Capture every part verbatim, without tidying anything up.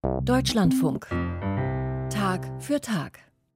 Deutschlandfunk. Tag für Tag.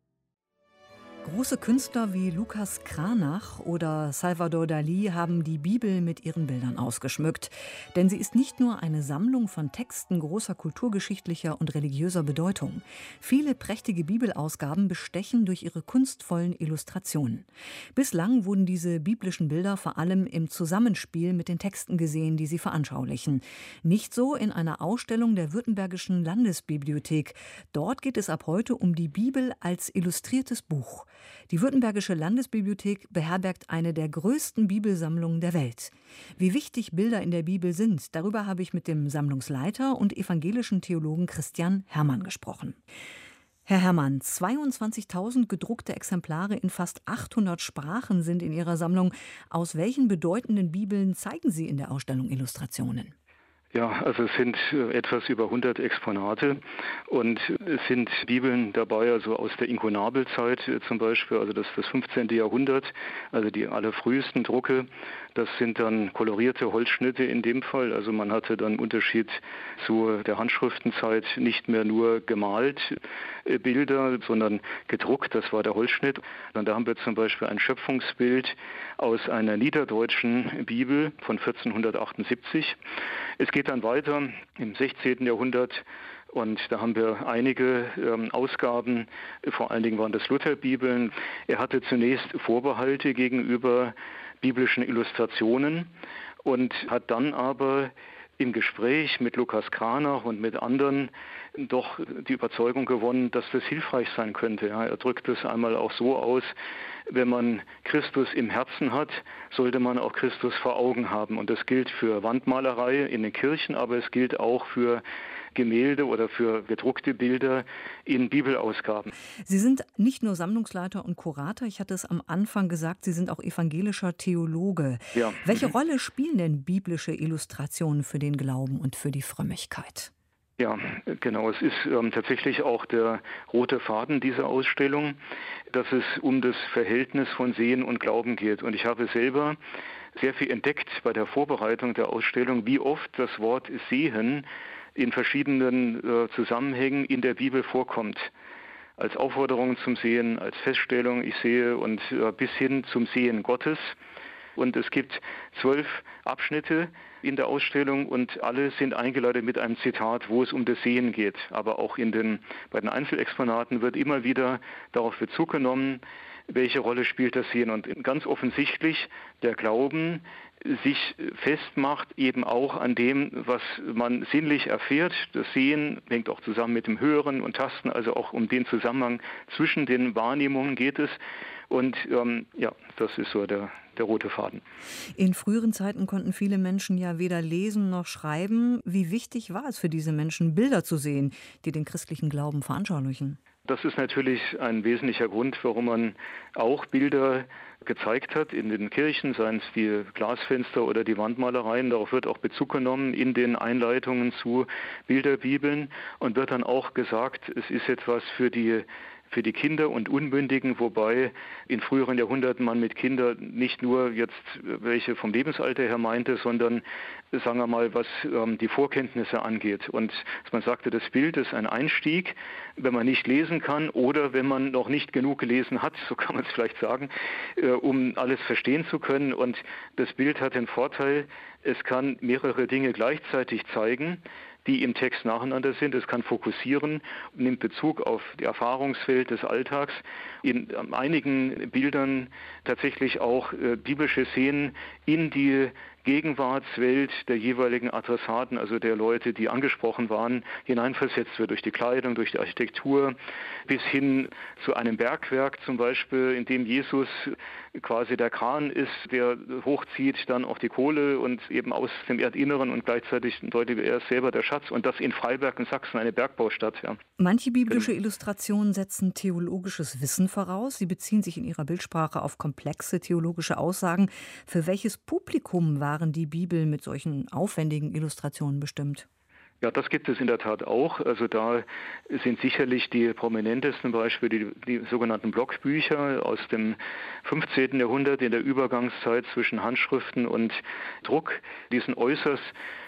Große Künstler wie Lucas Cranach oder Salvador Dalí haben die Bibel mit ihren Bildern ausgeschmückt. Denn sie ist nicht nur eine Sammlung von Texten großer kulturgeschichtlicher und religiöser Bedeutung. Viele prächtige Bibelausgaben bestechen durch ihre kunstvollen Illustrationen. Bislang wurden diese biblischen Bilder vor allem im Zusammenspiel mit den Texten gesehen, die sie veranschaulichen. Nicht so in einer Ausstellung der Württembergischen Landesbibliothek. Dort geht es ab heute um die Bibel als illustriertes Buch. Die Württembergische Landesbibliothek beherbergt eine der größten Bibelsammlungen der Welt. Wie wichtig Bilder in der Bibel sind, darüber habe ich mit dem Sammlungsleiter und evangelischen Theologen Christian Herrmann gesprochen. Herr Herrmann, zweiundzwanzigtausend gedruckte Exemplare in fast achthundert Sprachen sind in Ihrer Sammlung. Aus welchen bedeutenden Bibeln zeigen Sie in der Ausstellung Illustrationen? Ja, also es sind etwas über hundert Exponate und es sind Bibeln dabei, also aus der Inkunabelzeit zum Beispiel, also das, das fünfzehnte Jahrhundert, also die allerfrühesten Drucke. Das sind dann kolorierte Holzschnitte in dem Fall, also man hatte dann Unterschied zu der Handschriftenzeit nicht mehr nur gemalt äh, Bilder, sondern gedruckt, das war der Holzschnitt. Und da haben wir zum Beispiel ein Schöpfungsbild aus einer niederdeutschen Bibel von vierzehnhundertachtundsiebzig. Es geht dann weiter im sechzehnten Jahrhundert und da haben wir einige ähm, Ausgaben, vor allen Dingen waren das Lutherbibeln. Er hatte zunächst Vorbehalte gegenüber biblischen Illustrationen und hat dann aber im Gespräch mit Lucas Cranach und mit anderen doch die Überzeugung gewonnen, dass das hilfreich sein könnte. Ja, er drückt es einmal auch so aus, wenn man Christus im Herzen hat, sollte man auch Christus vor Augen haben. Und das gilt für Wandmalerei in den Kirchen, aber es gilt auch für Gemälde oder für gedruckte Bilder in Bibelausgaben. Sie sind nicht nur Sammlungsleiter und Kurator, ich hatte es am Anfang gesagt, Sie sind auch evangelischer Theologe. Ja. Welche Rolle spielen denn biblische Illustrationen für den Glauben und für die Frömmigkeit? Ja, genau. Es ist ähm, tatsächlich auch der rote Faden dieser Ausstellung, dass es um das Verhältnis von Sehen und Glauben geht. Und ich habe selber sehr viel entdeckt bei der Vorbereitung der Ausstellung, wie oft das Wort Sehen in verschiedenen äh, Zusammenhängen in der Bibel vorkommt. Als Aufforderung zum Sehen, als Feststellung, ich sehe, und äh, bis hin zum Sehen Gottes. Und es gibt zwölf Abschnitte in der Ausstellung und alle sind eingeleitet mit einem Zitat, wo es um das Sehen geht. Aber auch in den, bei den Einzelexponaten wird immer wieder darauf Bezug genommen, welche Rolle spielt das Sehen. Und ganz offensichtlich der Glauben sich festmacht eben auch an dem, was man sinnlich erfährt. Das Sehen hängt auch zusammen mit dem Hören und Tasten, also auch um den Zusammenhang zwischen den Wahrnehmungen geht es. Und ähm, ja, das ist so der, der rote Faden. In früheren Zeiten konnten viele Menschen ja weder lesen noch schreiben. Wie wichtig war es für diese Menschen, Bilder zu sehen, die den christlichen Glauben veranschaulichen? Das ist natürlich ein wesentlicher Grund, warum man auch Bilder gezeigt hat in den Kirchen, seien es die Glasfenster oder die Wandmalereien. Darauf wird auch Bezug genommen in den Einleitungen zu Bilderbibeln und wird dann auch gesagt, es ist etwas für die für die Kinder und Unmündigen, wobei in früheren Jahrhunderten man mit Kindern nicht nur jetzt welche vom Lebensalter her meinte, sondern, sagen wir mal, was ähm, die Vorkenntnisse angeht. Und dass man sagte, das Bild ist ein Einstieg, wenn man nicht lesen kann oder wenn man noch nicht genug gelesen hat, so kann man es vielleicht sagen, äh, um alles verstehen zu können. Und das Bild hat den Vorteil, es kann mehrere Dinge gleichzeitig zeigen, die im Text nacheinander sind. Es kann fokussieren, nimmt Bezug auf die Erfahrungswelt des Alltags. In einigen Bildern tatsächlich auch äh, biblische Szenen in die Gegenwartswelt der jeweiligen Adressaten, also der Leute, die angesprochen waren, hineinversetzt wird durch die Kleidung, durch die Architektur, bis hin zu einem Bergwerk zum Beispiel, in dem Jesus quasi der Kran ist, der hochzieht dann auch die Kohle und eben aus dem Erdinneren und gleichzeitig deutlich er ist selber der Schatz und das in Freiberg in Sachsen, eine Bergbaustadt. Ja. Manche biblische Illustrationen setzen theologisches Wissen voraus. Sie beziehen sich in ihrer Bildsprache auf komplexe theologische Aussagen. Für welches Publikum waren die Bibel mit solchen aufwendigen Illustrationen bestimmt? Ja, das gibt es in der Tat auch. Also da sind sicherlich die prominentesten Beispiele die, die sogenannten Blockbücher aus dem fünfzehnten Jahrhundert in der Übergangszeit zwischen Handschriften und Druck. Die sind äußerst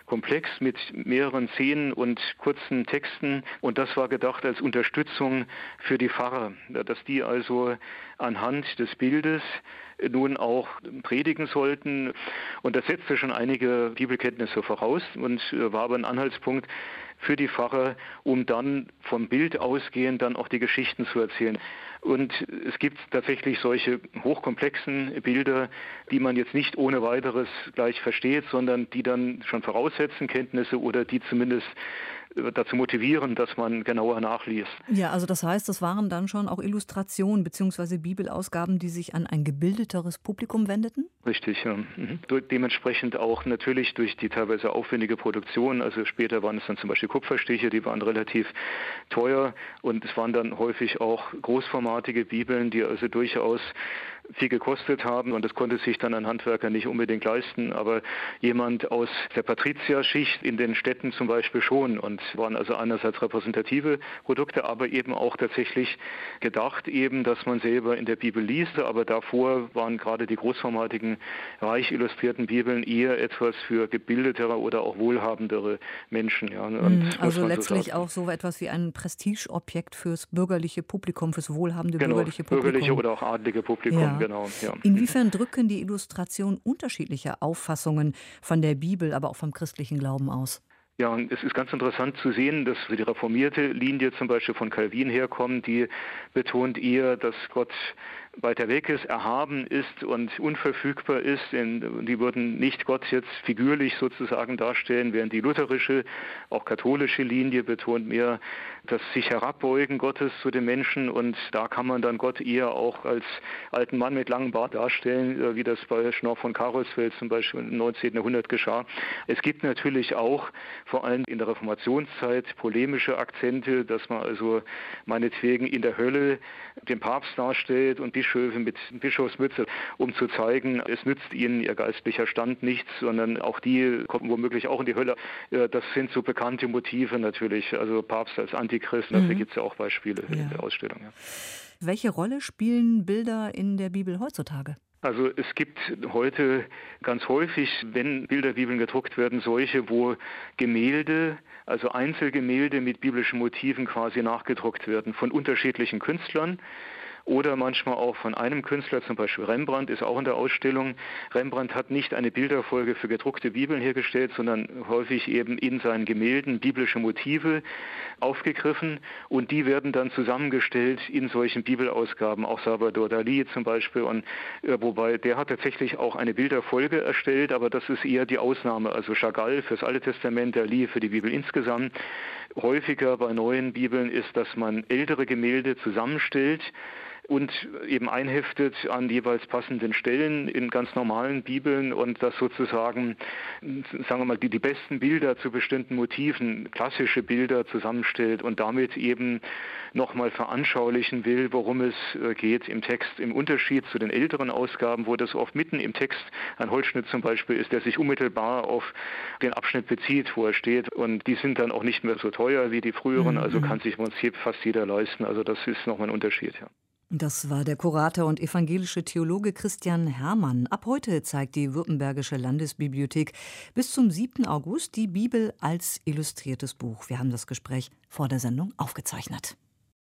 komplex mit mehreren Szenen und kurzen Texten. Und das war gedacht als Unterstützung für die Pfarrer, dass die also anhand des Bildes nun auch predigen sollten. Und das setzte schon einige Bibelkenntnisse voraus und war aber ein Anhaltspunkt für die Pfarrer, um dann vom Bild ausgehend dann auch die Geschichten zu erzählen. Und es gibt tatsächlich solche hochkomplexen Bilder, die man jetzt nicht ohne weiteres gleich versteht, sondern die dann schon voraussetzen Kenntnisse oder die zumindest dazu motivieren, dass man genauer nachliest. Ja, also das heißt, das waren dann schon auch Illustrationen bzw. Bibelausgaben, die sich an ein gebildeteres Publikum wendeten? Richtig, ja. Mhm. Dementsprechend auch natürlich durch die teilweise aufwendige Produktion, also später waren es dann zum Beispiel Kupferstiche, die waren relativ teuer und es waren dann häufig auch großformatige Bibeln, die also durchaus viel gekostet haben und das konnte sich dann ein Handwerker nicht unbedingt leisten, aber jemand aus der Patrizierschicht in den Städten zum Beispiel schon und waren also einerseits repräsentative Produkte, aber eben auch tatsächlich gedacht eben, dass man selber in der Bibel liest, aber davor waren gerade die großformatigen, reich illustrierten Bibeln eher etwas für gebildetere oder auch wohlhabendere Menschen. Ja. Und also letztlich so auch so etwas wie ein Prestigeobjekt fürs bürgerliche Publikum, fürs wohlhabende genau, bürgerliche Publikum. Bürgerliche oder auch adlige Publikum. Ja. Genau, ja. Inwiefern drücken die Illustrationen unterschiedliche Auffassungen von der Bibel, aber auch vom christlichen Glauben aus? Ja, und es ist ganz interessant zu sehen, dass die reformierte Linie zum Beispiel von Calvin herkommt, die betont eher, dass Gott weiter weg ist, erhaben ist und unverfügbar ist. Die würden nicht Gott jetzt figürlich sozusagen darstellen, während die lutherische, auch katholische Linie betont mehr das sich herabbeugen Gottes zu den Menschen und da kann man dann Gott eher auch als alten Mann mit langem Bart darstellen, wie das bei Schnorr von Carolsfeld zum Beispiel im neunzehnten Jahrhundert geschah. Es gibt natürlich auch vor allem in der Reformationszeit polemische Akzente, dass man also meinetwegen in der Hölle den Papst darstellt und Bischöfe mit Bischofsmütze, um zu zeigen, es nützt ihnen ihr geistlicher Stand nichts, sondern auch die kommen womöglich auch in die Hölle. Das sind so bekannte Motive natürlich, also Papst als Antichrist, dafür mhm. gibt es ja auch Beispiele ja. in der Ausstellung. Ja. Welche Rolle spielen Bilder in der Bibel heutzutage? Also es gibt heute ganz häufig, wenn Bilderbibeln gedruckt werden, solche, wo Gemälde, also Einzelgemälde mit biblischen Motiven quasi nachgedruckt werden von unterschiedlichen Künstlern. Oder manchmal auch von einem Künstler, zum Beispiel Rembrandt, ist auch in der Ausstellung. Rembrandt hat nicht eine Bilderfolge für gedruckte Bibeln hergestellt, sondern häufig eben in seinen Gemälden biblische Motive aufgegriffen und die werden dann zusammengestellt in solchen Bibelausgaben, auch Salvador Dalí zum Beispiel. Und äh, wobei der hat tatsächlich auch eine Bilderfolge erstellt, aber das ist eher die Ausnahme. Also Chagall fürs Alte Testament, Dalí für die Bibel insgesamt. Häufiger bei neuen Bibeln ist, dass man ältere Gemälde zusammenstellt und eben einheftet an jeweils passenden Stellen in ganz normalen Bibeln und das sozusagen, sagen wir mal, die, die besten Bilder zu bestimmten Motiven, klassische Bilder zusammenstellt und damit eben nochmal veranschaulichen will, worum es geht im Text. Im Unterschied zu den älteren Ausgaben, wo das oft mitten im Text ein Holzschnitt zum Beispiel ist, der sich unmittelbar auf den Abschnitt bezieht, wo er steht und die sind dann auch nicht mehr so teuer wie die früheren, mhm. also kann sich im Prinzip fast jeder leisten. Also das ist nochmal ein Unterschied, ja. Das war der Kurator und evangelische Theologe Christian Herrmann. Ab heute zeigt die Württembergische Landesbibliothek bis zum siebten August die Bibel als illustriertes Buch. Wir haben das Gespräch vor der Sendung aufgezeichnet.